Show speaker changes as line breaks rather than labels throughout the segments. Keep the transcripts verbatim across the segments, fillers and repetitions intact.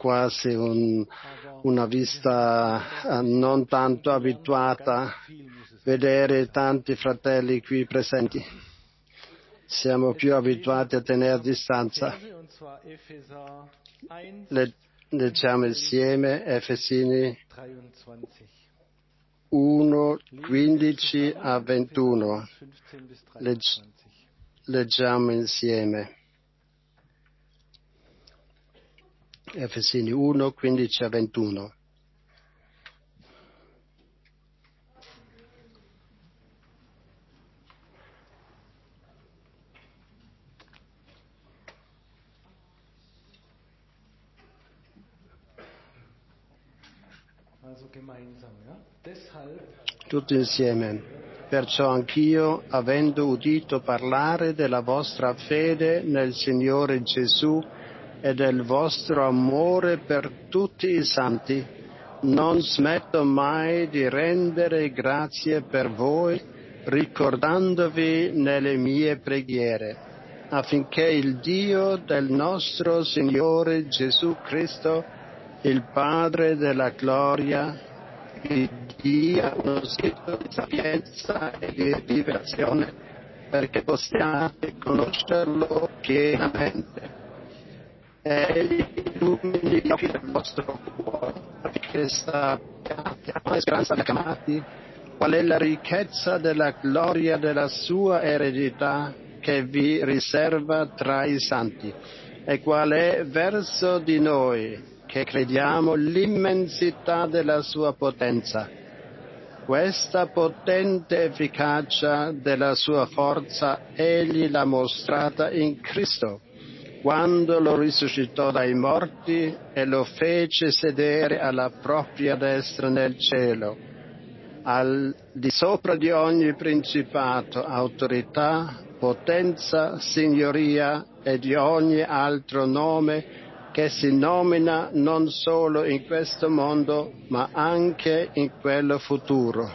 quasi un, una vista non tanto abituata vedere tanti fratelli qui presenti. Siamo più abituati a tenere distanza. Le, leggiamo insieme Efesini uno, quindici a ventuno. Legg- leggiamo insieme. Efesini uno, quindici a ventuno. Tutti insieme. Perciò anch'io, avendo udito parlare della vostra fede nel Signore Gesù e del vostro amore per tutti i santi, non smetto mai di rendere grazie per voi, ricordandovi nelle mie preghiere, affinché il Dio del nostro Signore Gesù Cristo, il Padre della gloria, vi dia uno spirito di sapienza e di rivelazione perché possiate conoscerlo pienamente. Egli illumini gli occhi del vostro cuore, affinché sappiate a quale speranza vi ha chiamati, qual è la ricchezza della gloria della sua eredità che vi riserva tra i santi, e qual è verso di noi che crediamo l'immensità della sua potenza. Questa potente efficacia della sua forza egli l'ha mostrata in Cristo, quando lo risuscitò dai morti e lo fece sedere alla propria destra nel cielo, al di sopra di ogni principato, autorità, potenza, signoria e di ogni altro nome che si nomina non solo in questo mondo, ma anche in quello futuro.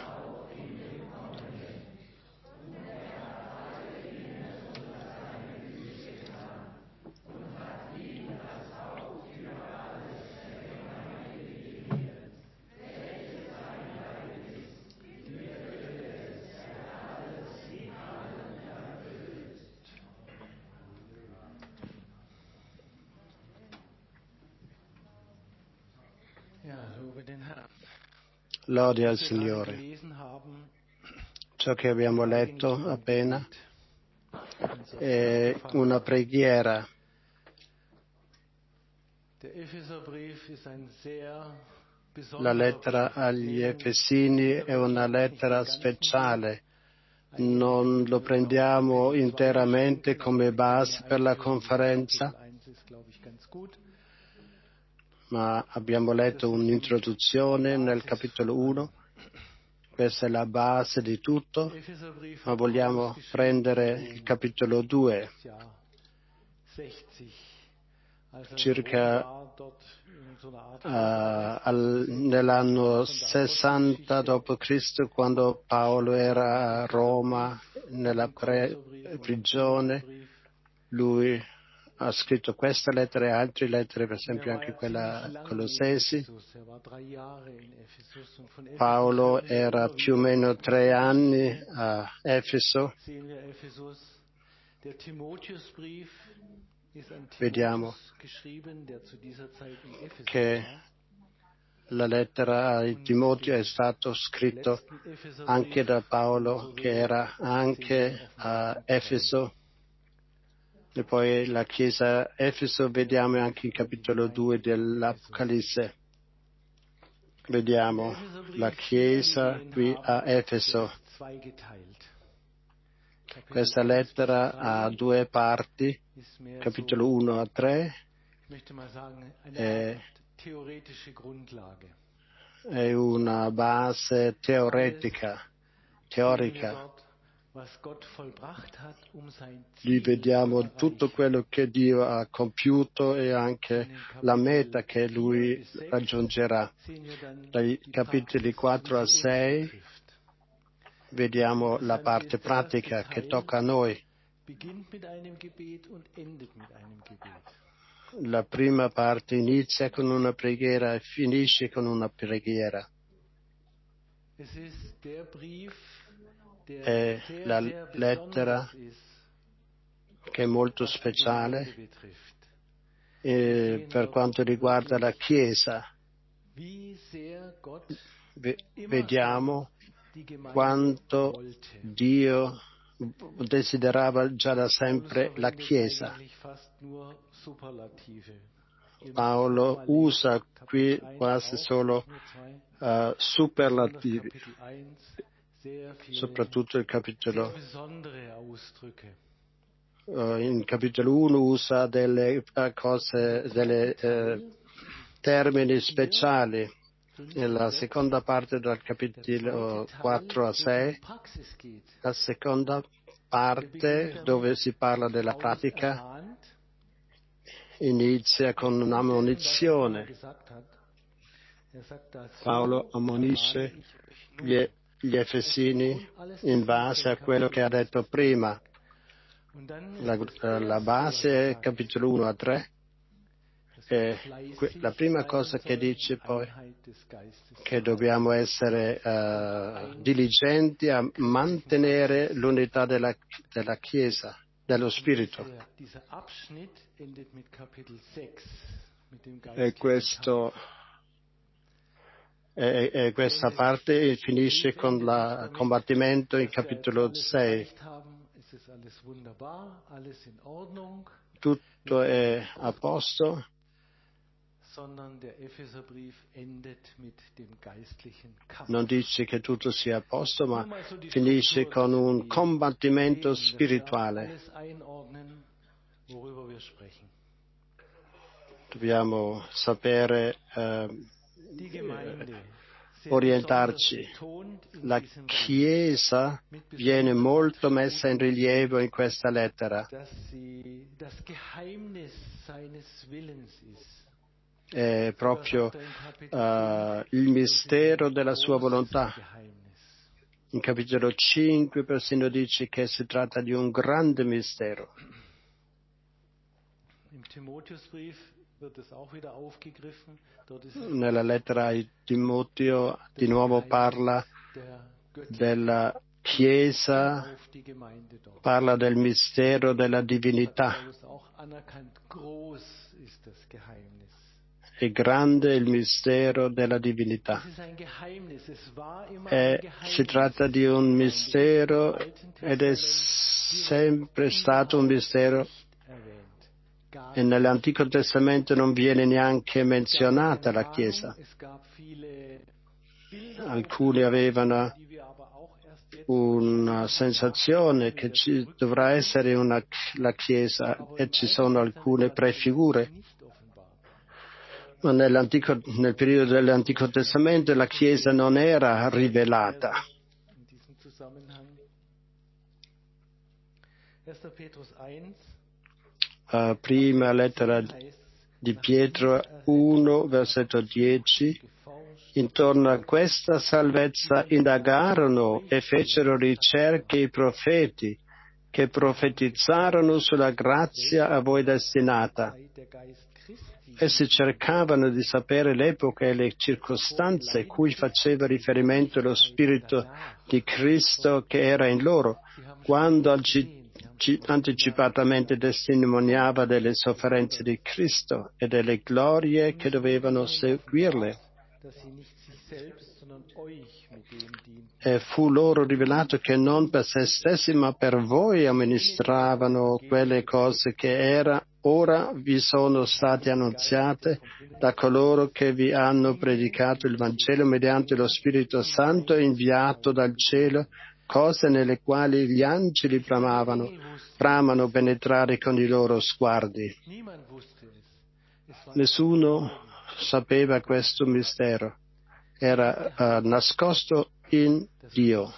Lode al Signore. Ciò che abbiamo letto appena è una preghiera. La lettera agli Efesini è una lettera speciale. Non lo prendiamo interamente come base per la conferenza, ma abbiamo letto un'introduzione nel capitolo uno. Questa è la base di tutto, ma vogliamo prendere il capitolo due, circa uh, al, nell'anno sessanta dopo Cristo, quando Paolo era a Roma, nella pre- prigione. Lui ha scritto questa lettera e altre lettere, per esempio anche quella a Colossesi. Paolo era più o meno tre anni a Efeso. Vediamo che la lettera a Timoteo è stata scritta anche da Paolo, che era anche a Efeso. E poi la chiesa Efeso vediamo anche in capitolo due dell'Apocalisse. Vediamo la chiesa qui a Efeso. Questa lettera ha due parti, capitolo uno a tre, è, è una base teoretica, teorica. Lì vediamo tutto quello che Dio ha compiuto e anche la meta che Lui raggiungerà. Dai capitoli quattro a sei vediamo la parte pratica che tocca a noi. La prima parte inizia con una preghiera e finisce con una preghiera. È la lettera che è molto speciale eh, per quanto riguarda la Chiesa. V- vediamo quanto Dio desiderava già da sempre la Chiesa. Paolo usa qui quasi solo uh, superlativi, soprattutto il capitolo. Uh, in capitolo uno usa delle uh, cose, delle uh, termini speciali. Nella seconda parte dal capitolo quattro a sei, la seconda parte dove si parla della pratica inizia con un'ammonizione. Paolo ammonisce gli, gli Efesini in base a quello che ha detto prima. La, la base è capitolo uno a tre. E la prima cosa che dice poi che dobbiamo essere uh, diligenti a mantenere l'unità della, della Chiesa, dello Spirito. E questo e, e questa parte finisce con il combattimento in capitolo sei. Tutto è a posto. Non dice che tutto sia a posto, ma finisce con un combattimento spirituale. Dobbiamo sapere eh, orientarci. La Chiesa viene molto messa in rilievo in questa lettera. È proprio uh, il mistero della sua volontà. In capitolo cinque persino dice che si tratta di un grande mistero. Nella lettera a Timoteo di nuovo parla della Chiesa, parla del mistero della divinità. È grande il mistero della divinità. E si tratta di un mistero ed è sempre stato un mistero. E nell'Antico Testamento non viene neanche menzionata la Chiesa. Alcuni avevano una sensazione che ci dovrà essere una, la Chiesa e ci sono alcune prefigure. Ma nell'antico, nel periodo dell'Antico Testamento la Chiesa non era rivelata. Uh, prima lettera di Pietro uno, versetto dieci. Intorno a questa salvezza indagarono e fecero ricerche i profeti che profetizzarono sulla grazia a voi destinata. Essi cercavano di sapere l'epoca e le circostanze cui faceva riferimento lo Spirito di Cristo che era in loro, quando anticipatamente testimoniava delle sofferenze di Cristo e delle glorie che dovevano seguirle. E fu loro rivelato che non per se stessi ma per voi amministravano quelle cose che era, ora vi sono state annunziate da coloro che vi hanno predicato il Vangelo mediante lo Spirito Santo inviato dal cielo, cose nelle quali gli angeli bramavano, bramano penetrare con i loro sguardi. Nessuno sapeva questo mistero. Era uh, nascosto in Dio.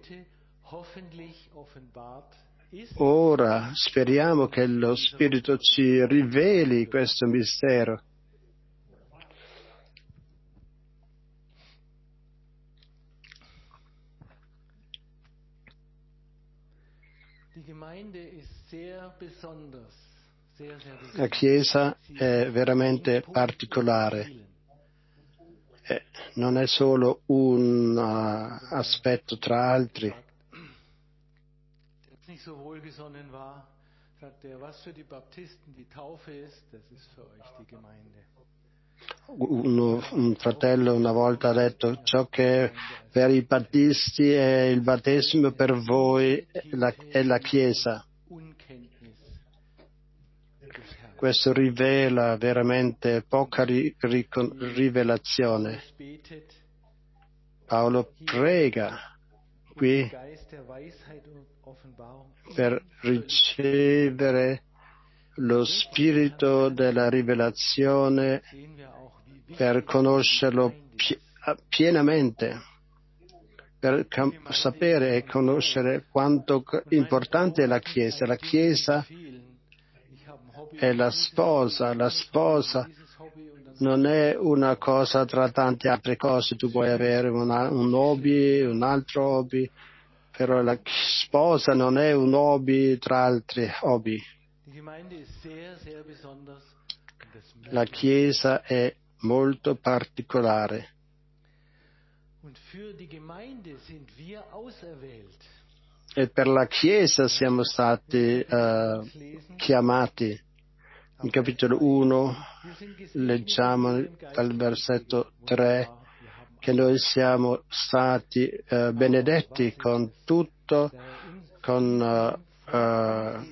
Ora speriamo che lo Spirito ci riveli questo mistero. La Chiesa è veramente particolare. Eh, non è solo un uh, aspetto tra altri.
Nicht so wohlgesonnen war, sagte er, was für die Baptisten die Taufe ist, das ist für euch die Gemeinde.
Uno, un fratello una volta ha detto: ciò che per i battisti è il battesimo, per voi è la, è la Chiesa. Questo rivela veramente poca ri, ri, rivelazione. Paolo prega qui per ricevere lo spirito della rivelazione, per conoscerlo pienamente, per cam- sapere e conoscere quanto importante è la Chiesa. La Chiesa è la sposa, la sposa non è una cosa tra tante altre cose. Tu puoi avere una, un hobby, un altro hobby, però la sposa non è un hobby tra altri hobby. La Chiesa è molto particolare. E per la Chiesa siamo stati uh, chiamati. In capitolo uno leggiamo dal versetto tre che noi siamo stati uh, benedetti con tutto, con, uh, uh,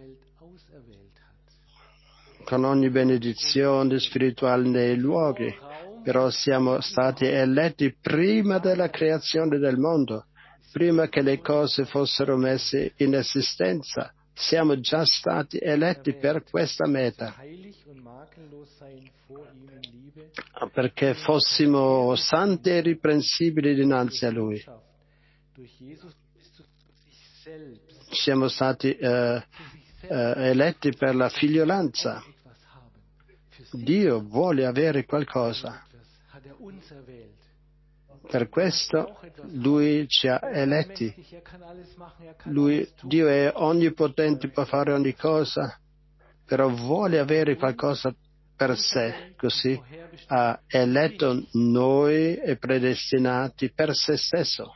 con ogni benedizione spirituale nei luoghi, però siamo stati eletti prima della creazione del mondo, prima che le cose fossero messe in esistenza. Siamo già stati eletti per questa meta, perché fossimo santi e irreprensibili dinanzi a Lui. Siamo stati eh, eh, eletti per la figliolanza. Dio vuole avere qualcosa. Per questo Lui ci ha eletti. Lui, Dio è onnipotente, può fare ogni cosa, però vuole avere qualcosa per sé, così ha eletto noi e predestinati per se stesso.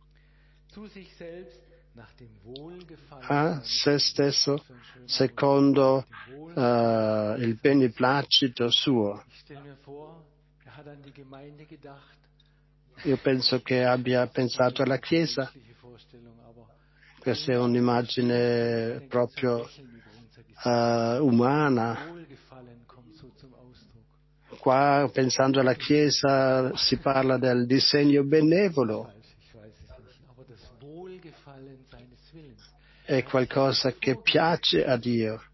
A se stesso, secondo uh, il beneplacito suo. Io penso che abbia pensato alla Chiesa. Questa è un'immagine proprio uh, umana. Qua, pensando alla Chiesa, si parla del disegno benevolo. È qualcosa che piace a Dio.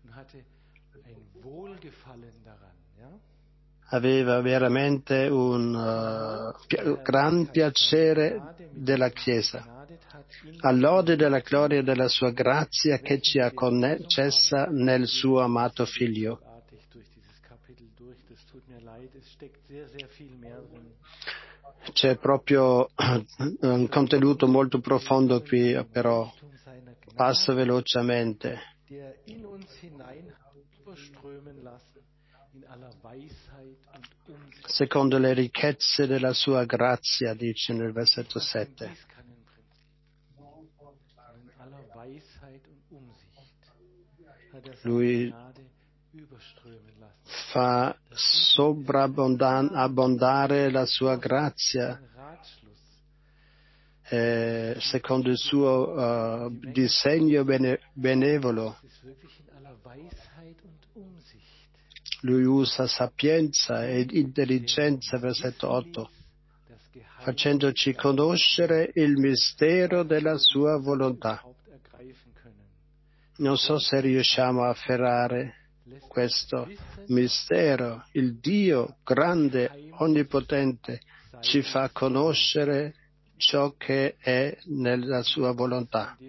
Aveva veramente un uh, pi- gran piacere della Chiesa, all'ode della gloria della sua grazia che ci ha concessa nel suo amato Figlio. C'è proprio un contenuto molto profondo qui, però passo velocemente. Secondo le ricchezze della sua grazia, dice nel versetto sette. Lui fa sovrabbondare la sua grazia eh, secondo il suo uh, disegno bene, benevolo. Lui usa sapienza ed intelligenza, versetto otto, facendoci conoscere il mistero della sua volontà. Non so se riusciamo a afferrare questo mistero. Il Dio grande, onnipotente, ci fa conoscere ciò che è nella sua volontà.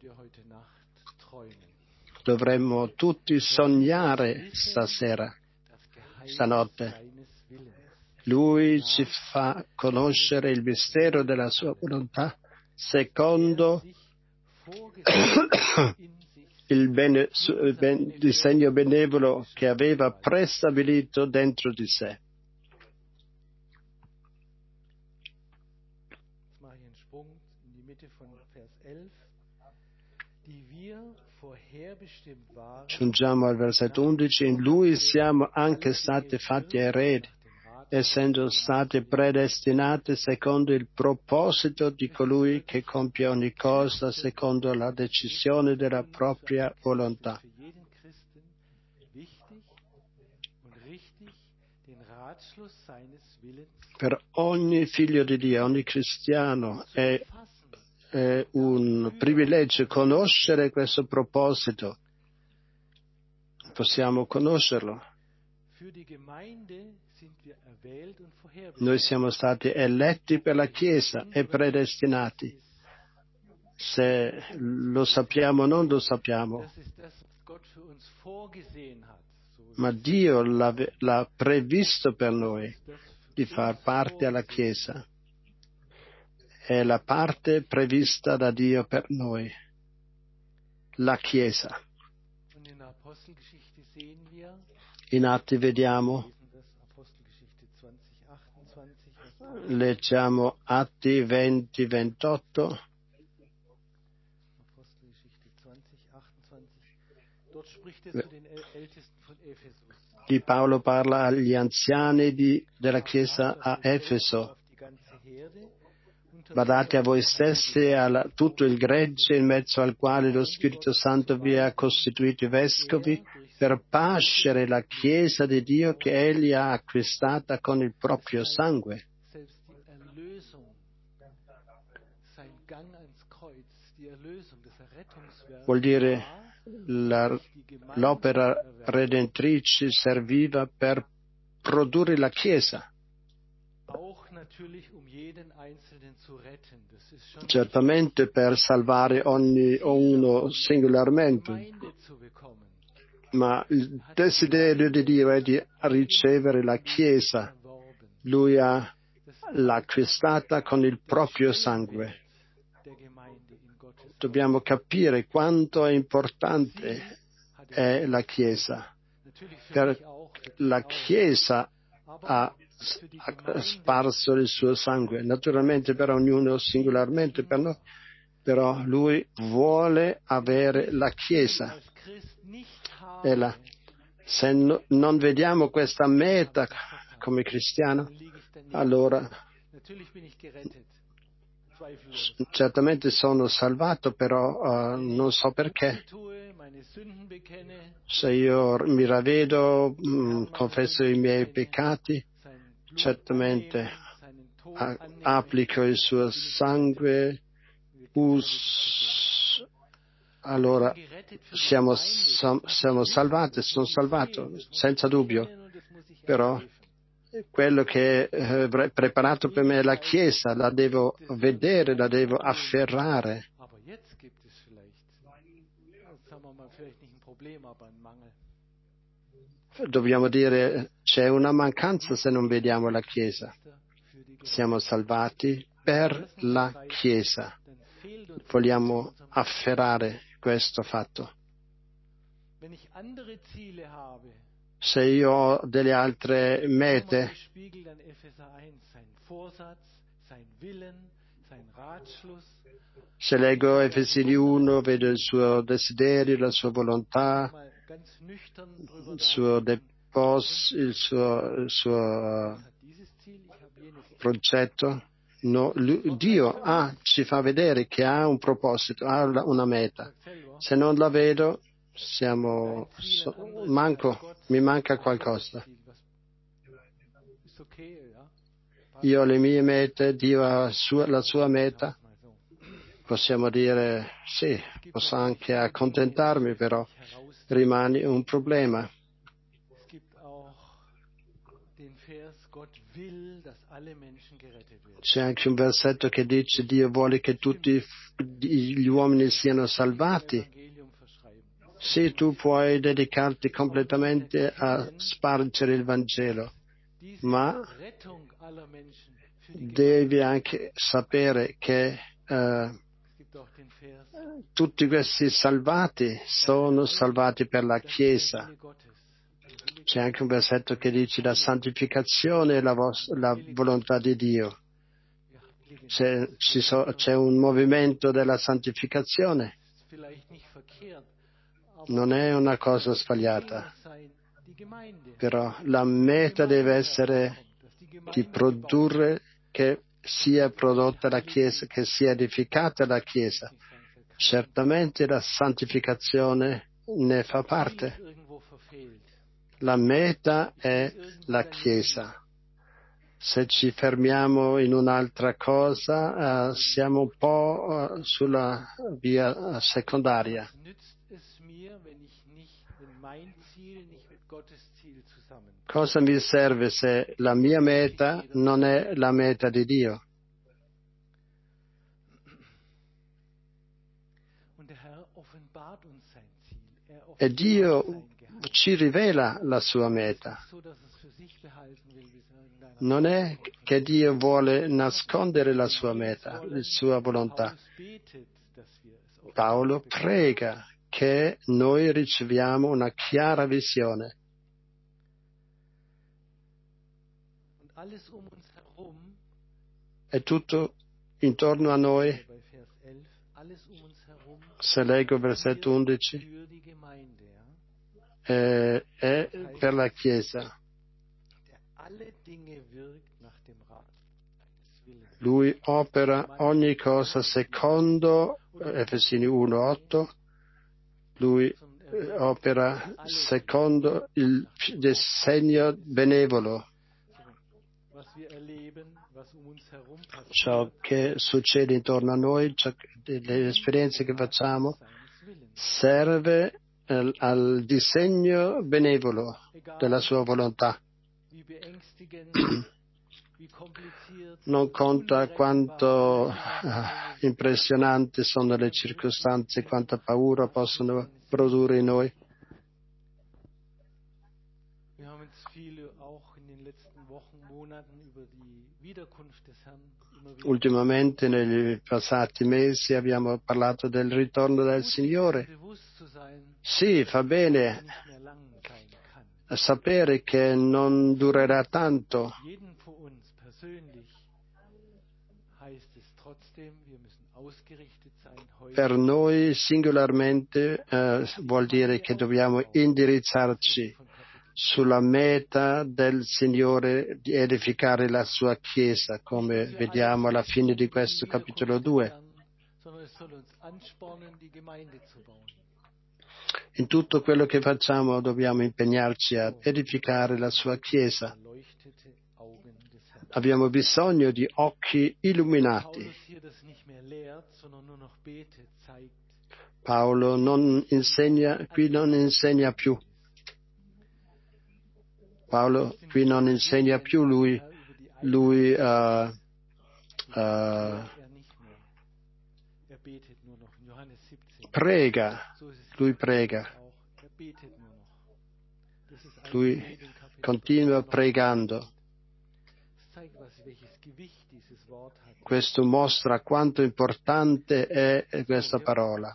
Dovremmo tutti sognare stasera, stanotte. Lui ci fa conoscere il mistero della sua volontà secondo il bene, il ben, disegno benevolo che aveva prestabilito dentro di sé. Giungiamo al versetto undici. In Lui siamo anche stati fatti eredi, essendo stati predestinati secondo il proposito di colui che compie ogni cosa secondo la decisione della propria volontà. Per ogni figlio di Dio, ogni cristiano, è, è un privilegio conoscere questo proposito. Possiamo conoscerlo. Noi siamo stati eletti per la Chiesa e predestinati. Se lo sappiamo o non lo sappiamo, ma Dio l'ha, l'ha previsto per noi di far parte alla Chiesa. È la parte prevista da Dio per noi, la Chiesa. In Atti vediamo, leggiamo Atti venti ventotto. Di Paolo parla agli anziani di, della Chiesa a Efeso. Badate a voi stessi e a tutto il gregge in mezzo al quale lo Spirito Santo vi ha costituiti vescovi per pascere la Chiesa di Dio che Egli ha acquistata con il proprio sangue. Vuol dire la, l'opera redentrice serviva per produrre la Chiesa. Certamente per salvare ogni, ognuno singolarmente, ma il desiderio di Dio è di ricevere la Chiesa. Lui ha, l'ha acquistata con il proprio sangue. Dobbiamo capire quanto è importante è la Chiesa. Per la Chiesa ha ha sparso il suo sangue, naturalmente per ognuno singolarmente, per noi, però lui vuole avere la Chiesa. E la, se no, non vediamo questa meta come cristiano, allora certamente sono salvato, però uh, non so perché. Se io mi ravvedo, mh, confesso i miei peccati, certamente a, applico il suo sangue, us, allora siamo, siamo salvati, sono salvato, senza dubbio. Però quello che è eh, preparato per me è la Chiesa, la devo vedere, la devo afferrare. Dobbiamo dire c'è una mancanza se non vediamo la Chiesa. Siamo salvati per la Chiesa. Vogliamo afferrare questo fatto. Se io ho delle altre mete, se leggo Efesini uno, vedo il suo desiderio, la sua volontà, il suo depos, il suo, il suo progetto. No, lui, Dio ah, ci fa vedere che ha un proposito, ha una meta. Se non la vedo, siamo so, manco, mi manca qualcosa. Io ho le mie mete, Dio ha sua, la sua meta. Possiamo dire sì, posso anche accontentarmi, però rimane un problema. C'è anche un versetto che dice Dio vuole che tutti gli uomini siano salvati. Sì, tu puoi dedicarti completamente a spargere il Vangelo, ma devi anche sapere che uh, tutti questi salvati sono salvati per la Chiesa. C'è anche un versetto che dice la santificazione è la, vos- la volontà di Dio. C'è, ci so, c'è un movimento della santificazione. Non è una cosa sbagliata, però la meta deve essere di produrre che sia prodotta la Chiesa, che sia edificata la Chiesa. Certamente la santificazione ne fa parte. La meta è la Chiesa. Se ci fermiamo in un'altra cosa, uh, siamo un po' uh, sulla via secondaria. Cosa mi serve se la mia meta non è la meta di Dio? E Dio ci rivela la sua meta. Non è che Dio vuole nascondere la sua meta, la sua volontà. Paolo prega che noi riceviamo una chiara visione. E tutto intorno a noi, se leggo il versetto undici, è, è per la Chiesa. Lui opera ogni cosa secondo Efesini uno otto, lui opera secondo il disegno benevolo. Ciò che succede intorno a noi, ciò che, le esperienze che facciamo, serve al, al disegno benevolo della sua volontà. Non conta quanto uh, impressionanti sono le circostanze, quanta paura possono produrre in noi. Ultimamente, negli passati mesi, abbiamo parlato del ritorno del Signore. Sì, fa bene sapere che non durerà tanto. Per noi singolarmente eh, vuol dire che dobbiamo indirizzarci sulla meta del Signore di edificare la sua Chiesa, come vediamo alla fine di questo capitolo due. In tutto quello che facciamo dobbiamo impegnarci a edificare la sua Chiesa. Abbiamo bisogno di occhi illuminati. Paolo non insegna, qui non insegna più. Paolo qui non insegna più, lui, lui uh, uh, prega, lui prega. Lui continua pregando. Questo mostra quanto importante è questa parola.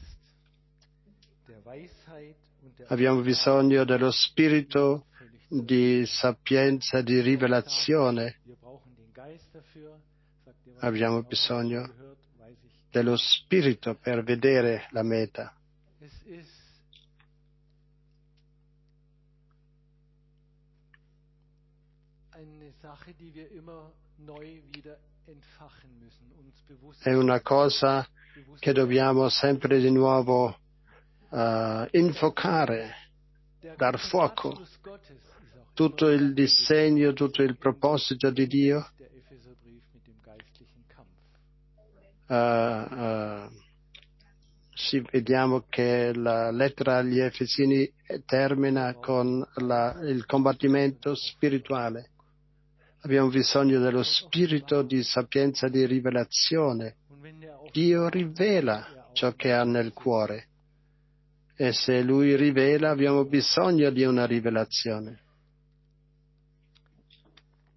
Abbiamo bisogno dello spirito di sapienza, di rivelazione. Abbiamo bisogno dello spirito per vedere la meta. È una cosa che dobbiamo sempre di nuovo uh, infocare, dar fuoco. Tutto il disegno, tutto il proposito di Dio. Uh, uh, sì, vediamo che la lettera agli Efesini termina con la, il combattimento spirituale. Abbiamo bisogno dello spirito di sapienza, di rivelazione. Dio rivela ciò che ha nel cuore. E se Lui rivela, abbiamo bisogno di una rivelazione.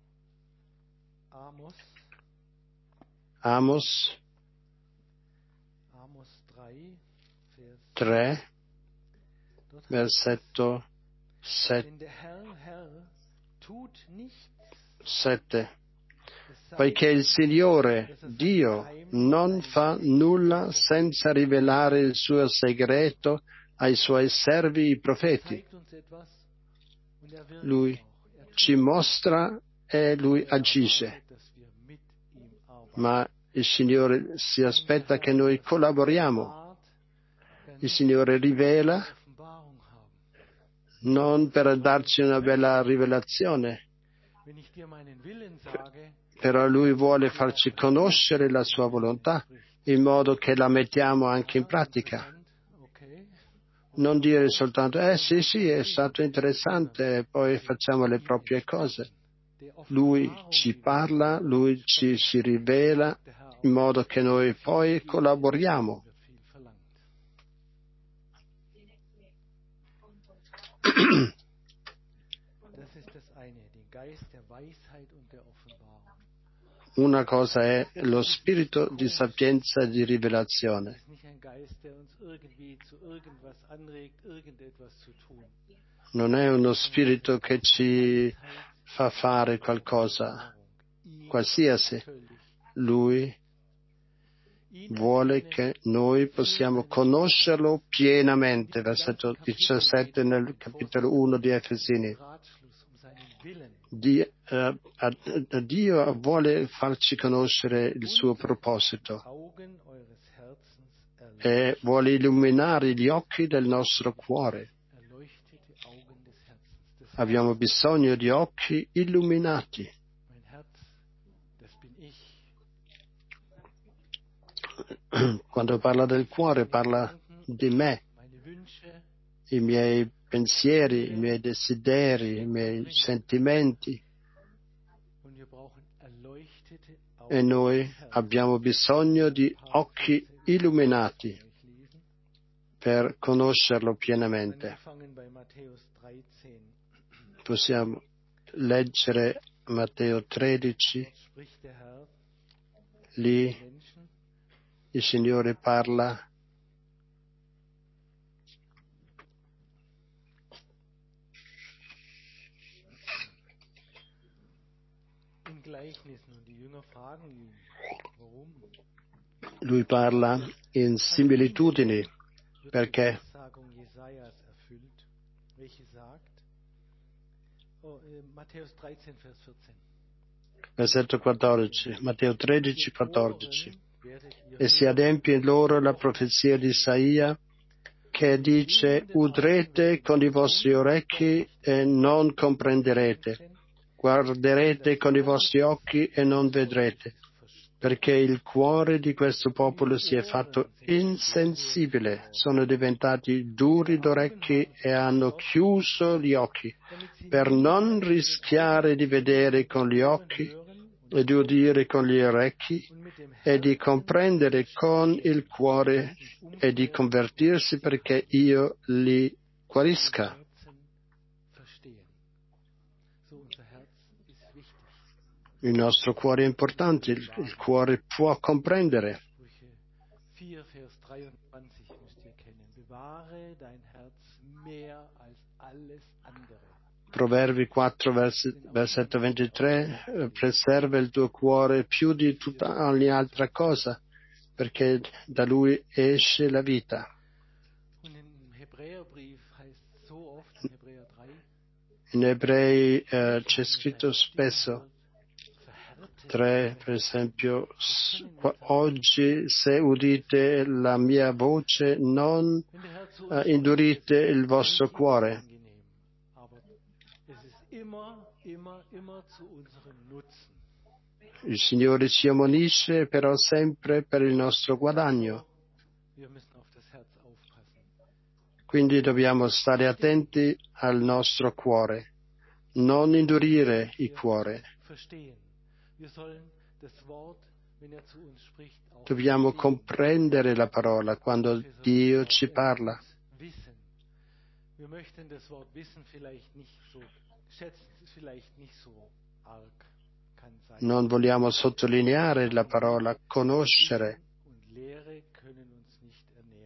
Amos tre, versetto sette. Poiché il Signore Dio non fa nulla senza rivelare il suo segreto ai suoi servi i profeti. Lui ci mostra e lui agisce. Ma il Signore si aspetta che noi collaboriamo. Il Signore rivela non per darci una bella rivelazione, però Lui vuole farci conoscere la Sua volontà in modo che la mettiamo anche in pratica. Non dire soltanto, eh sì sì, è stato interessante, e poi facciamo le proprie cose. Lui ci parla, Lui ci si rivela in modo che noi poi collaboriamo. Una cosa è lo spirito di sapienza e di rivelazione. Non è uno spirito che ci fa fare qualcosa qualsiasi. Lui vuole che noi possiamo conoscerlo pienamente. Versetto diciassette nel capitolo uno di Efesini. Dio, eh, Dio vuole farci conoscere il suo proposito e vuole illuminare gli occhi del nostro cuore. Abbiamo bisogno di occhi illuminati. Quando parla del cuore parla di me, i miei pensieri, i miei desideri, i miei sentimenti. E noi abbiamo bisogno di occhi illuminati per conoscerlo pienamente. Possiamo leggere Matteo tredici. Lì il Signore parla Lui parla in similitudini, perché versetto quattordici, Matteo tredici, quattordici. E si adempie in loro la profezia di Isaia che dice: udrete con i vostri orecchi e non comprenderete, guarderete con i vostri occhi e non vedrete, perché il cuore di questo popolo si è fatto insensibile, sono diventati duri d'orecchi e hanno chiuso gli occhi, per non rischiare di vedere con gli occhi e di udire con gli orecchi e di comprendere con il cuore e di convertirsi perché io li guarisca. Il nostro cuore è importante, il, il cuore può comprendere. Proverbi quattro, versetto ventitré, preserva il tuo cuore più di tutta ogni altra cosa, perché da lui esce la vita. In Ebrei eh, c'è scritto spesso, tre, per esempio, oggi se udite la mia voce non eh, indurite il vostro cuore. Il Signore ci ammonisce però sempre per il nostro guadagno. Quindi dobbiamo stare attenti al nostro cuore, non indurire il cuore. Dobbiamo comprendere la parola quando Dio ci parla. Non vogliamo sottolineare la parola conoscere.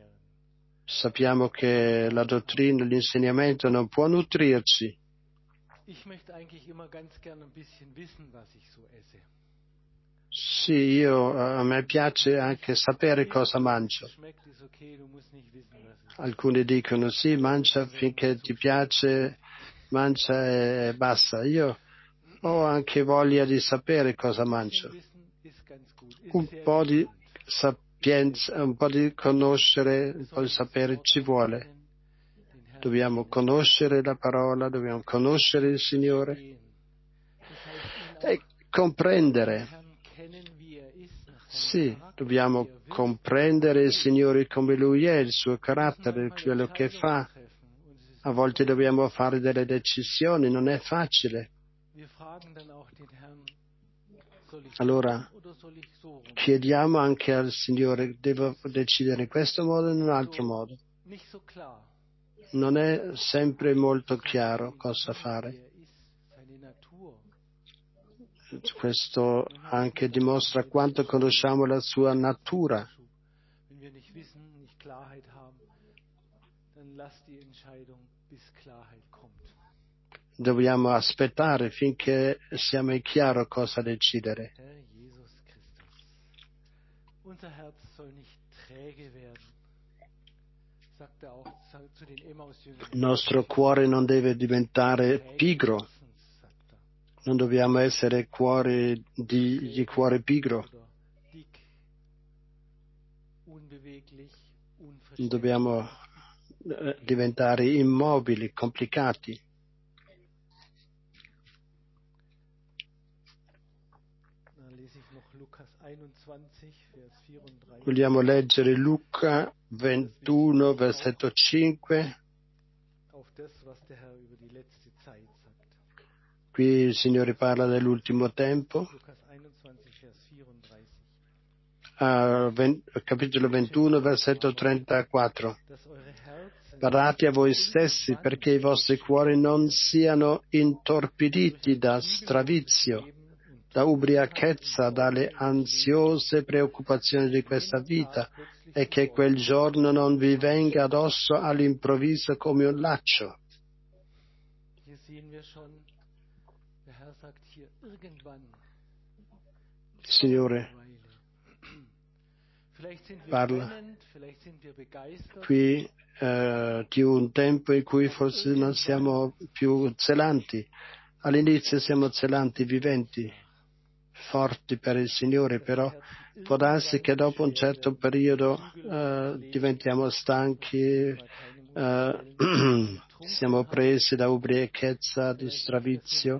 sappiamo che la dottrina, l'insegnamento non può nutrirci.
Ich möchte eigentlich immer ganz gerne ein bisschen wissen, was ich so esse.
Sì, io, a me piace anche sapere cosa mangio.
Schmeckt ist okay, du musst nicht wissen, was es ist.
Alcuni dicono sì, mangia finché ti piace, mangia e basta. Io ho anche voglia di sapere cosa mangio.
Wissen ist ganz gut, ist
Un
sehr
po' di
gesund.
sapienza, un po' di conoscere, un po' di sapere ci vuole.
Den Herrn
Dobbiamo
kennen,
conoscere la parola, dobbiamo conoscere il Signore
verstehen. Das heißt, ihn
e
auch den
comprendere.
Herrn kennen, wie er ist, nach seinem
Sì,
Charakter,
dobbiamo
wie er wirkt.
comprendere il Signore come Lui è, il suo
Wir müssen
carattere,
manchmal
quello che
Entscheidungen
fa.
treffen und es ist
A
nicht
volte
so
dobbiamo
einfach.
fare delle decisioni, non è facile.
Wir fragen dann auch den Herrn, soll ich
Allora,
so oder soll ich so rum?
chiediamo anche al Signore, devo decidere in questo modo o in un altro
So,
modo.
nicht so klar.
Non è sempre molto
Soll man
chiaro
ihn
cosa
kennen, wie
fare.
er ist, seine Natur.
Questo
Manchmal ist
anche
es auch
dimostra
Zeit,
quanto
Entscheidungen
conosciamo la sua natura.
Nachschub. Wenn wir nicht wissen, nicht Klarheit haben, dann lass die Entscheidung, bis Klarheit kommt.
Dobbiamo aspettare finché siamo in chiaro cosa decidere.
Herr Jesus Christus, unser Herz soll nicht träge werden, sagt er auch zu den Emmaus-Jüngern.
Il nostro cuore non deve diventare
Träge
pigro,
Herzens, sagt er.
non dobbiamo essere cuori di, di cuore pigro,
Oder dick, unbeweglich,
non
unverständlich.
dobbiamo eh, diventare immobili, complicati.
Dann lese ich noch Lukas einundzwanzig, Vers vierunddreißig.
Vogliamo leggere Luca ventuno, versetto cinque.
Auf das, was der Herr über die letzte Zeit sagt.
Qui il Signore parla dell'ultimo tempo.
Lukas einundzwanzig, Vers vierunddreißig.
Uh, ven- capitolo ventuno, versetto trentaquattro.
Dass eure Herzen
Badate a voi stessi perché i vostri cuori non siano intorpiditi da stravizio, da ubriachezza, dalle ansiose preoccupazioni di questa vita, e che quel giorno non vi venga addosso all'improvviso come un laccio.
Hier sehen wir schon, der Herr sagt hier irgendwann.
Signore
Vielleicht sind wir
parla
brennend, vielleicht sind wir begeistert.
qui eh, di un tempo in cui forse non siamo più zelanti. All'inizio siamo zelanti, viventi, forti per il Signore, però può darsi che dopo un certo periodo eh, diventiamo stanchi, eh, siamo presi da ubriachezza, di stravizio.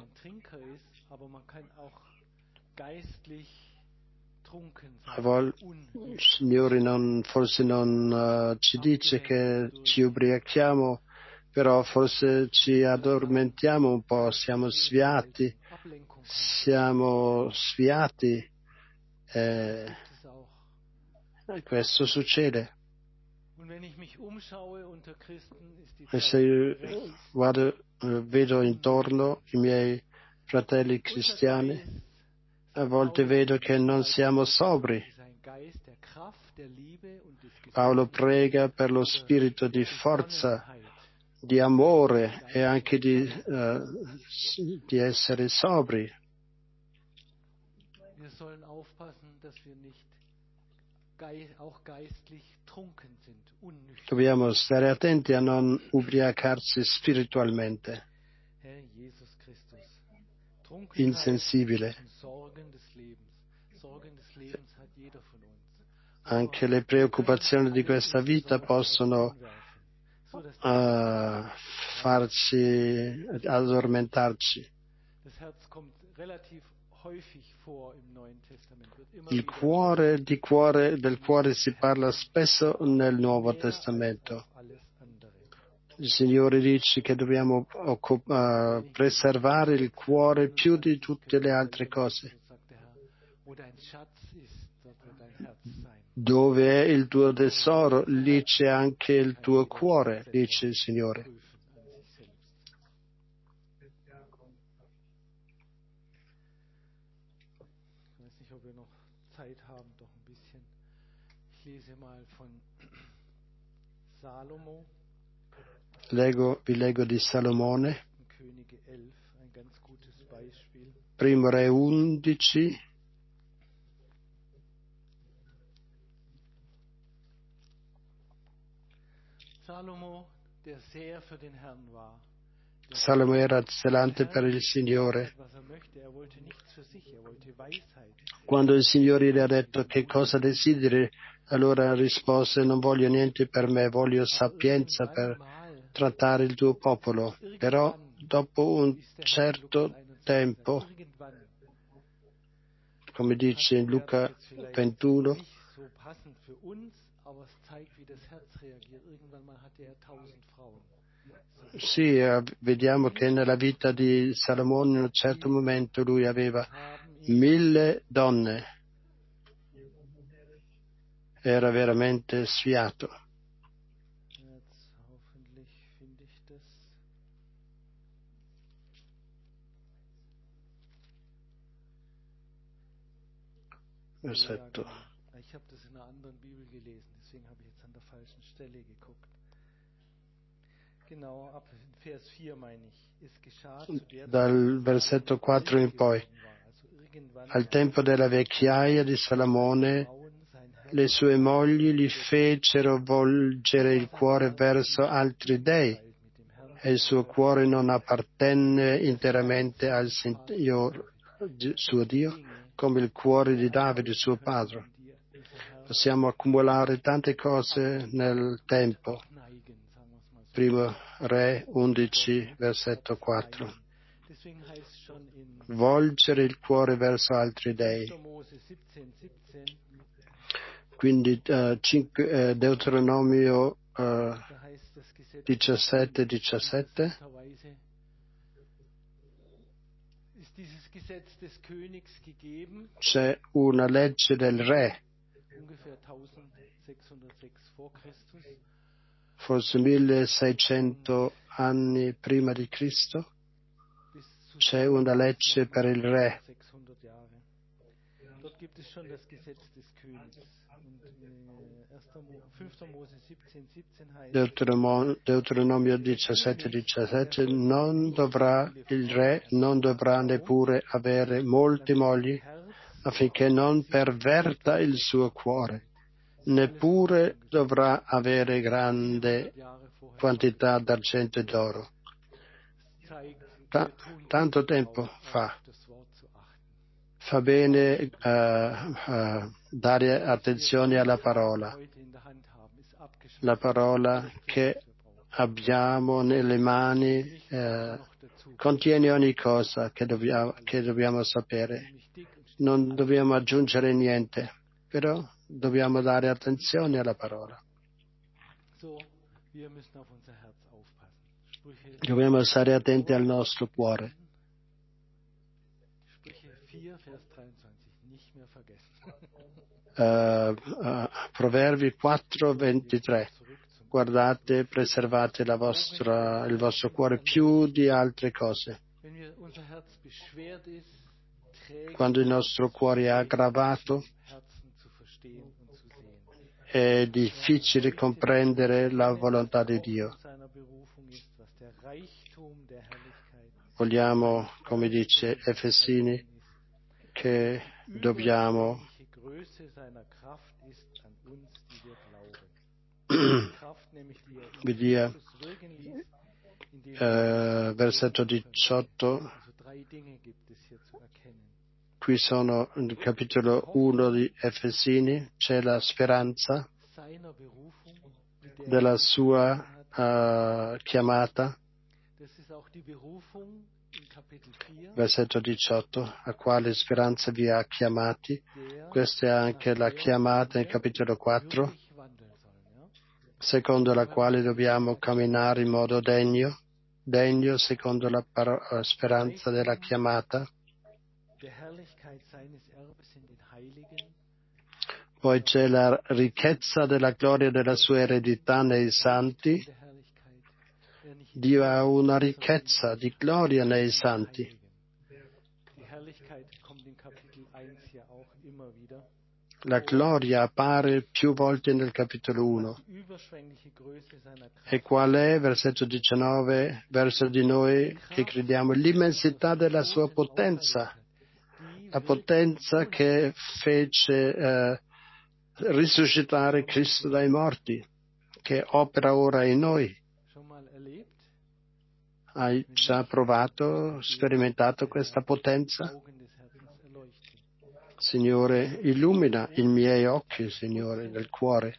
A volte il Signore non, forse non uh, ci dice che ci ubriachiamo, però forse ci addormentiamo un po', siamo sviati, siamo sviati e questo succede. E se io guardo, vedo intorno i miei fratelli cristiani, a volte vedo che non siamo sobri. Paolo prega per lo spirito di forza, di amore e anche di, uh, di essere sobri. Dobbiamo stare attenti a non ubriacarsi spiritualmente, insensibile. Anche le preoccupazioni di questa vita possono uh, farci addormentarci. Il cuore, di cuore, del cuore si parla spesso nel Nuovo Testamento. Il Signore dice che dobbiamo occup- uh, preservare il cuore più di tutte le altre cose. Dove è il tuo tesoro, lì c'è anche il tuo cuore, dice il Signore.
Salomo,
Leggo, vi leggo di Salomone,
in Könige elf, ein ganz gutes Beispiel.
Primo Re undici,
Salomo, der sehr für den Herrn war. Der
Salomo era
der
zelante per
Herrn
il Signore.
was er möchte. Er wollte nichts für sich, er wollte Weisheit.
Quando il Signore gli ha detto che cosa desideri, allora rispose: non voglio niente per me, voglio
Aber
sapienza
irgendwann
per
mal,
trattare il tuo popolo. Però
irgendwann
dopo un
ist der Herr in Lukas
certo
einundzwanzig
tempo,
sagt, irgendwann
come
hat
dice in
er
Luca
jetzt vielleicht
ventuno,
nicht so passend für uns, aber es zeigt, wie das Herz reagiert. Irgendwann mal hatte er tausend Frauen. So,
sì, eh, vediamo che nella vita di Salomone in un certo momento lui aveva
haben ihn
mille donne. Era veramente sfiato.
jetzt hoffentlich finde ich das.
Versetto.
Ja, genau. Ich habe das in einer anderen Bibel gelesen, deswegen habe ich jetzt an der falschen Stelle geguckt. Genau, ab Vers vier meine ich. Es geschah zu der
Dal
Zeit,
versetto quattro in poi.
war. Also irgendwann
Al tempo della vecchiaia di Salomone,
Frauen sein Herz
le sue mogli gli fecero volgere il cuore verso altri dei,
mit dem Herrn
e il suo cuore non appartenne interamente al Signore suo Dio, come il cuore di Davide suo padre.
dir, unser Herr,
Possiamo accumulare tante cose nel tempo.
abneigen, sagen wir es mal so.
Primo Re undici, versetto quattro.
Deswegen heißt schon in
Volgere il cuore verso altri dei.
fünfter Mose siebzehn, siebzehn,
Quindi eh, cinque, eh, Deuteronomio eh,
da heißt das Gesetz
diciassette, diciassette.
interessanterweise ist dieses Gesetz des Königs gegeben,
C'è una legge del re,
ungefähr eintausendsechshundertsechs vor Christus,
forse milleseicento anni prima di Cristo.
bis zu
C'è una legge per il re.
sechshundert Jahre. Dort gibt es schon das Gesetz des Königs. Und äh, erster Mo, fünfter Mose siebzehn, siebzehn heißt,
Deuteronomio, Deuteronomio diciassette, diciassette, non dovrà, il re non dovrà neppure avere molte mogli, affinché non perverta il suo cuore, neppure dovrà avere grande quantità d'argento e d'oro. Ta- tanto tempo fa fa bene uh, uh, dare attenzione alla parola, la parola che abbiamo nelle mani eh, contiene ogni cosa che dobbiamo, che dobbiamo sapere. Non dobbiamo aggiungere niente, però dobbiamo dare attenzione alla parola. Dobbiamo stare attenti al nostro cuore. Uh, uh, Proverbi quattro ventitré. Guardate, preservate la vostra, il vostro cuore più di altre cose. Quando il nostro cuore è aggravato, è difficile comprendere la volontà di Dio. Vogliamo, come dice Efesini, che dobbiamo vediamo eh, versetto diciotto, qui sono nel capitolo uno di Efesini, c'è la speranza della sua uh, chiamata, versetto diciotto, a quale speranza vi ha chiamati. Questa è anche la chiamata nel capitolo quattro, secondo la quale dobbiamo camminare in modo degno, degno secondo la par- speranza della chiamata. Poi c'è la ricchezza della gloria della sua eredità nei santi. Dio ha una ricchezza di gloria nei santi. La gloria appare più volte nel capitolo uno. E qual è, versetto diciannove, verso di noi che crediamo, l'immensità della sua potenza, la potenza che fece eh, risuscitare Cristo dai morti, che opera ora in noi. Hai già provato, sperimentato questa potenza? Signore, illumina i miei occhi, Signore, del cuore.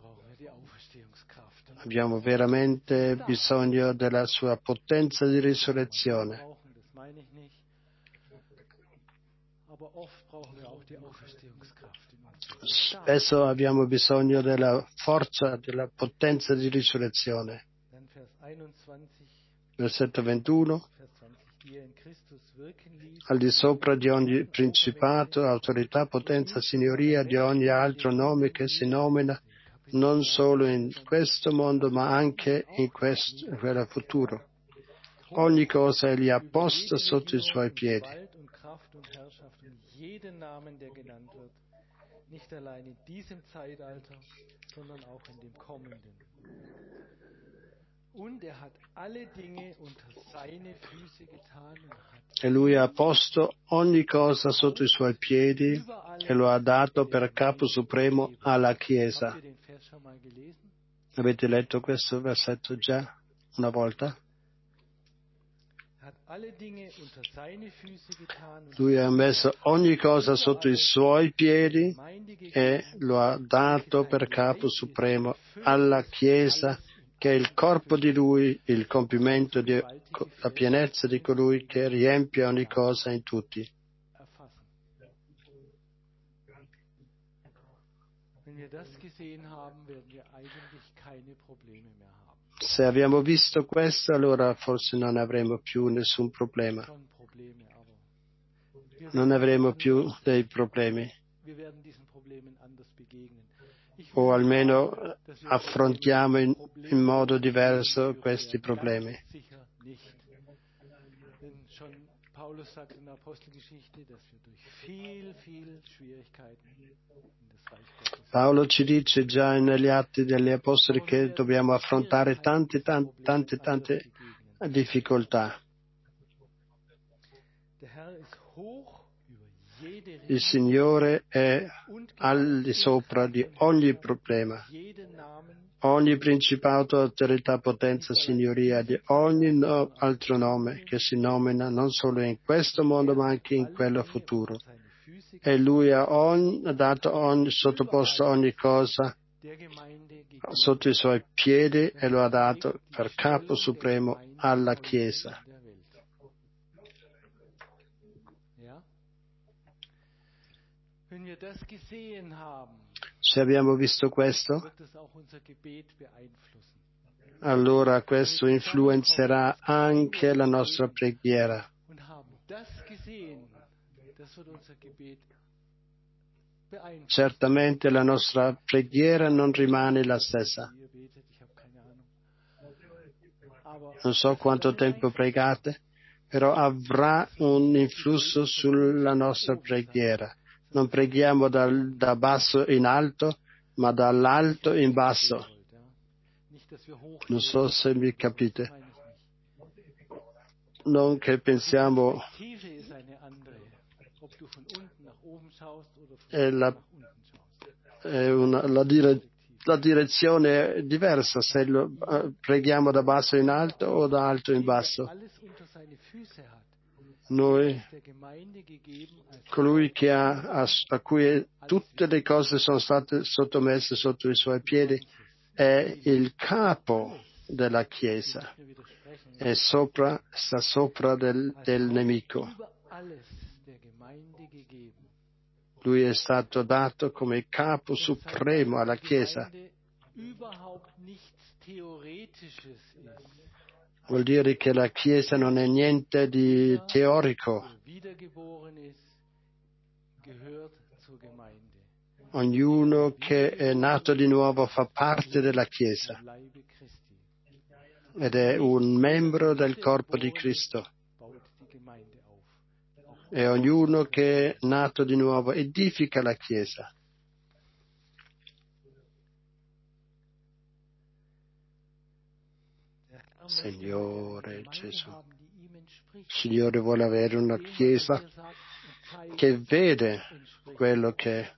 Abbiamo veramente bisogno della sua potenza di risurrezione. Spesso abbiamo bisogno della forza, della potenza di risurrezione. Versetto ventuno. Al di sopra di ogni principato, autorità, potenza, signoria, di ogni altro nome che si nomina, non solo in questo mondo, ma anche in questo, in quello futuro. Ogni cosa egli ha posta sotto i suoi piedi. E lui ha posto ogni cosa sotto i suoi piedi e lo ha dato per capo supremo alla Chiesa. Avete letto questo versetto già una volta? Lui ha messo ogni cosa sotto i suoi piedi e lo ha dato per capo supremo alla Chiesa, che è il corpo di Lui, il compimento, di, la pienezza di colui che riempie ogni cosa in tutti. Se abbiamo visto questo, allora forse non avremo più nessun problema. Non avremo più dei problemi. O almeno affrontiamo in, in modo diverso questi problemi. Paolo ci dice già negli Atti degli Apostoli che dobbiamo affrontare tante, tante, tante, tante difficoltà. Il Signore è al di sopra di ogni problema, ogni principato, autorità, potenza, signoria, di ogni no, altro nome che si nomina non solo in questo mondo ma anche in quello futuro. E Lui ha, ogni, ha dato ogni, sottoposto ogni cosa sotto i Suoi piedi e lo ha dato per capo supremo alla Chiesa. Se abbiamo visto questo, allora questo influenzerà anche la nostra preghiera. Certamente la nostra preghiera non rimane la stessa. Non so quanto tempo pregate, però avrà un influsso sulla nostra preghiera. Non preghiamo dal, da basso in alto, ma dall'alto in basso. Non so se mi capite. Non che pensiamo è la, è una, la, dire, la direzione è diversa se lo, uh, preghiamo da basso in alto o da alto in basso. Noi, colui che ha, a, a cui tutte le cose sono state sottomesse sotto i suoi piedi, è il capo della Chiesa, è sopra, sta sopra del, del nemico. Lui è stato dato come capo supremo alla Chiesa. Vuol dire che la Chiesa non è niente di teorico. Ognuno che è nato di nuovo fa parte della Chiesa ed è un membro del corpo di Cristo. E ognuno che è nato di nuovo edifica la Chiesa. Signore Gesù. Il Signore vuole avere una Chiesa che vede quello che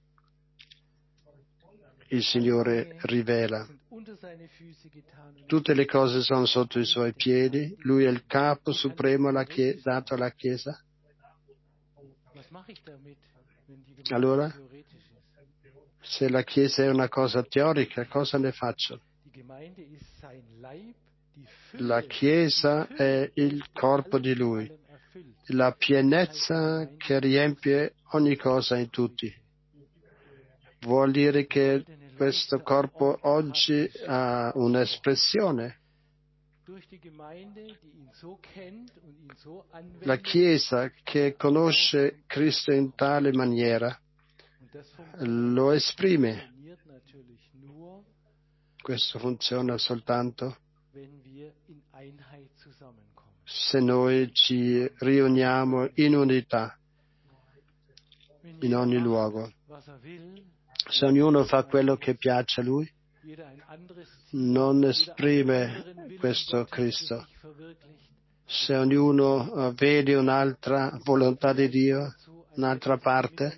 il Signore rivela. Tutte le cose sono sotto i Suoi piedi. Lui è il capo supremo dato alla Chiesa. Allora, se la Chiesa è una cosa teorica, cosa ne faccio? La Chiesa è il corpo di Lui, la pienezza che riempie ogni cosa in tutti. Vuol dire che questo corpo oggi ha un'espressione. La Chiesa che conosce Cristo in tale maniera lo esprime. Questo funziona soltanto se noi ci riuniamo in unità, in ogni luogo. Se ognuno fa quello che piace a Lui, non esprime questo Cristo. Se ognuno vede un'altra volontà di Dio, un'altra parte,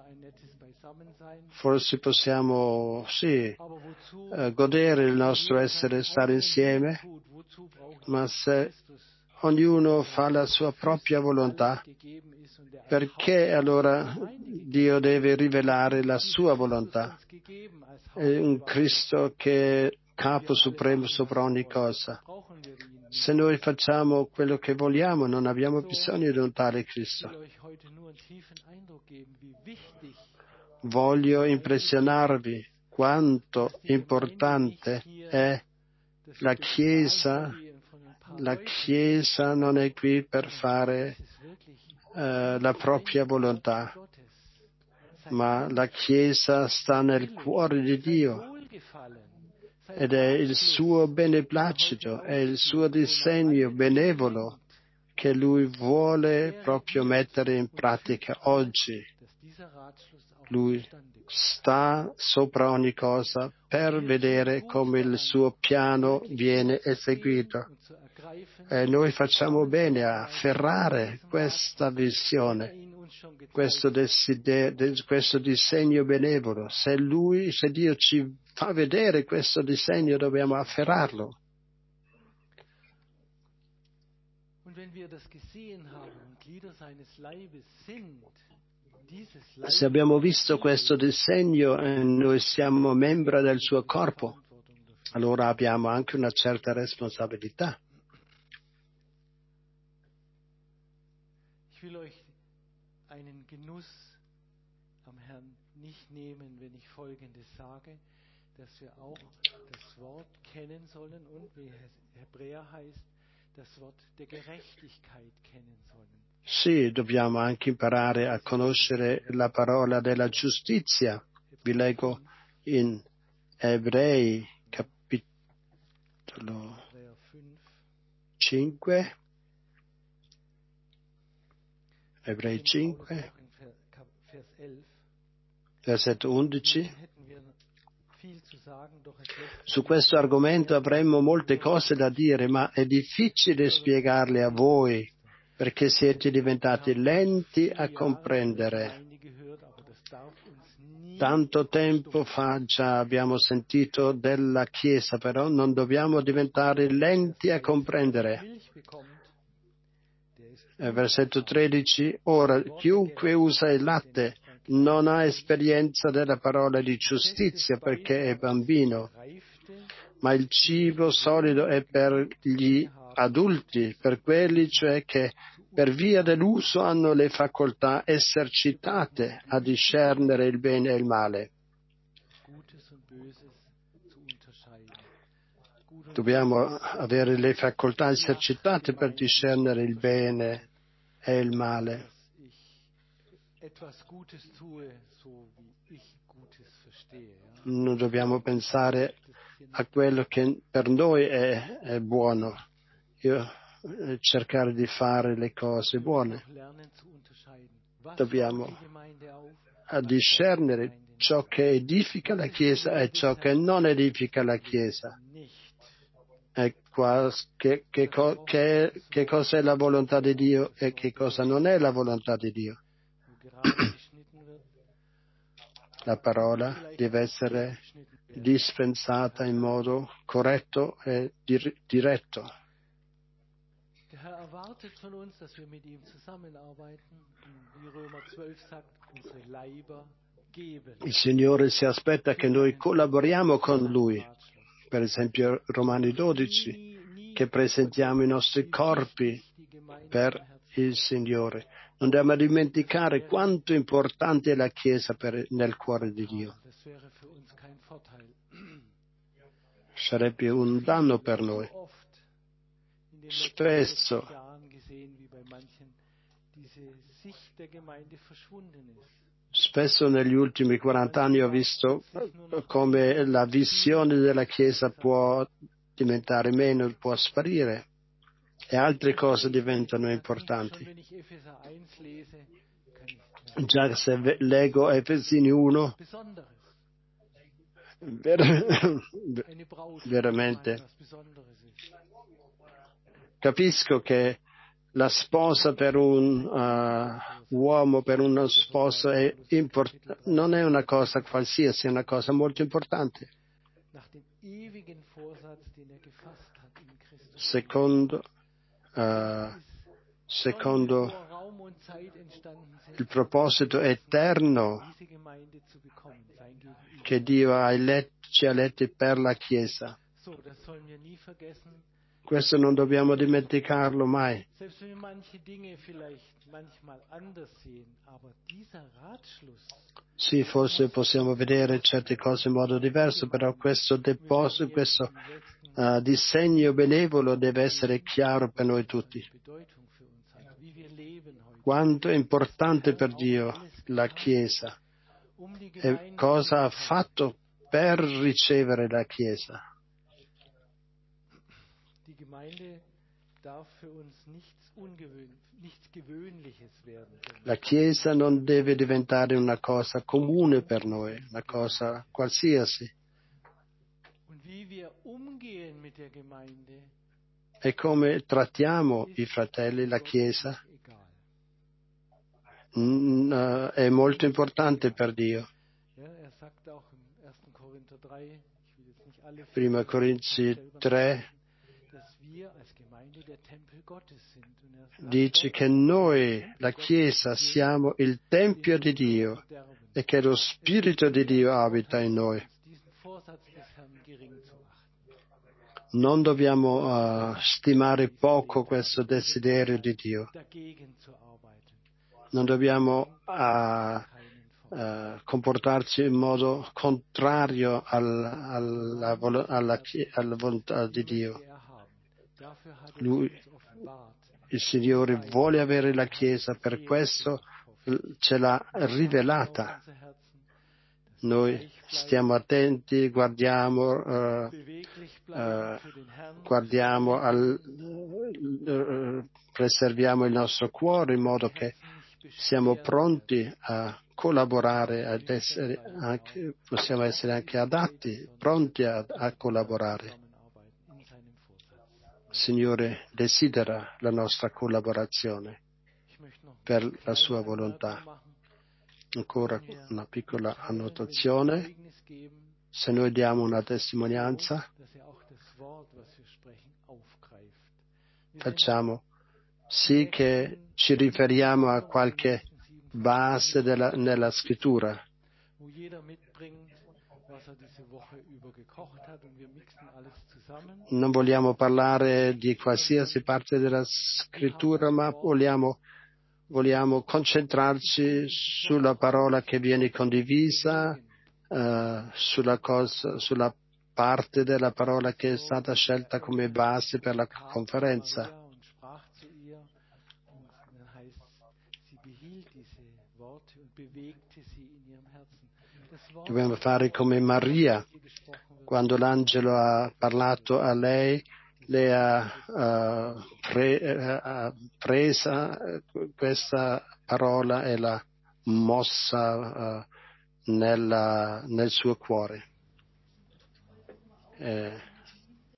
forse possiamo, sì, eh, godere il nostro essere, stare insieme, ma se ognuno fa la sua propria volontà, perché allora Dio deve rivelare la sua volontà? È un Cristo che è capo supremo sopra ogni cosa. Se noi facciamo quello che vogliamo, non abbiamo bisogno di un tale Cristo. Voglio impressionarvi quanto importante è la Chiesa. La Chiesa non è qui per fare eh, la propria volontà, ma la Chiesa sta nel cuore di Dio ed è il suo beneplacito, è il suo disegno benevolo che Lui vuole proprio mettere in pratica oggi. Lui sta sopra ogni cosa per vedere come il suo piano viene eseguito. E noi facciamo bene a afferrare questa visione, questo, desider- questo disegno benevolo. Se Lui, se Dio ci fa vedere questo disegno, dobbiamo afferrarlo. Se abbiamo visto questo disegno e noi siamo membri del suo corpo, allora abbiamo anche una certa responsabilità.
Ich will euch einen Genuss am Herrn nicht nehmen, wenn ich Folgendes sage, dass wir auch das Wort kennen sollen und, wie Hebräer heißt, das Wort der Gerechtigkeit kennen sollen.
Sì, dobbiamo anche imparare a conoscere la parola della giustizia. Vi leggo in Ebrei, capitolo cinque. Ebrei cinque, versetto undici. Su questo argomento avremmo molte cose da dire, ma è difficile spiegarle a voi, perché siete diventati lenti a comprendere. Tanto tempo fa già abbiamo sentito della Chiesa, però non dobbiamo diventare lenti a comprendere. Versetto tredici, ora chiunque usa il latte non ha esperienza della parola di giustizia perché è bambino, ma il cibo solido è per gli adulti, per quelli cioè che per via dell'uso hanno le facoltà esercitate a discernere il bene e il male. Dobbiamo avere le facoltà esercitate per discernere il bene e il male. Non dobbiamo pensare a quello che per noi è, è buono. Io eh, cercare di fare le cose buone. Dobbiamo a discernere ciò che edifica la Chiesa e ciò che non edifica la Chiesa. E che, che, che, che cosa è la volontà di Dio e che cosa non è la volontà di Dio. La parola deve essere dispensata in modo corretto e dir- diretto.
Der Herr erwartet von uns, dass wir mit ihm zusammenarbeiten und wie Römer zwölf sagt, unsere Leiber geben.
Il Signore si aspetta che noi collaboriamo con Lui. Per esempio Romani dodici, che presentiamo i nostri corpi per il Signore. Non dobbiamo dimenticare quanto importante è la Chiesa per, nel cuore di Dio. Sarebbe un danno per noi. Spesso, spesso negli ultimi quaranta anni ho visto come la visione della Chiesa può diventare meno, può sparire e altre cose diventano importanti. Già se leggo Efesini uno, ver- veramente capisco che la sposa per un uh, uomo, per uno sposo è import- non è una cosa qualsiasi, è una cosa molto importante. Secondo, uh, secondo il proposito eterno che Dio ha eletti, ci ha eletti per la Chiesa. Questo non dobbiamo dimenticarlo mai. Sì, forse possiamo vedere certe cose in modo diverso, però questo deposito, questo uh, disegno benevolo deve essere chiaro per noi tutti. Quanto è importante per Dio la Chiesa e cosa ha fatto per ricevere la Chiesa. La Chiesa non deve diventare una cosa comune per noi, una cosa qualsiasi. E come trattiamo i fratelli, la Chiesa, mm, uh, è molto importante per Dio. Prima Corinzi tre dice che noi, la Chiesa, siamo il Tempio di Dio e che lo Spirito di Dio abita in noi. Non dobbiamo uh, stimare poco questo desiderio di Dio. Non dobbiamo uh, uh, comportarci in modo contrario al, alla, alla, alla volontà di Dio. Lui, il Signore vuole avere la Chiesa, per questo ce l'ha rivelata. Noi stiamo attenti, guardiamo, uh, uh, guardiamo, al, uh, preserviamo il nostro cuore in modo che siamo pronti a collaborare, ad essere anche, possiamo essere anche adatti, pronti a, a collaborare. Il Signore desidera la nostra collaborazione per la sua volontà. Ancora una piccola annotazione. Se noi diamo una testimonianza, facciamo sì che ci riferiamo a qualche base della, nella scrittura. Non vogliamo parlare di qualsiasi parte della scrittura, ma vogliamo Vogliamo concentrarci sulla parola che viene condivisa, uh, sulla, cosa, sulla parte della parola che è stata scelta come base per la conferenza. Dobbiamo fare come Maria, quando l'angelo ha parlato a lei, lei ha uh, pre, uh, presa questa parola e l'ha mossa uh, nella, nel suo cuore. Eh,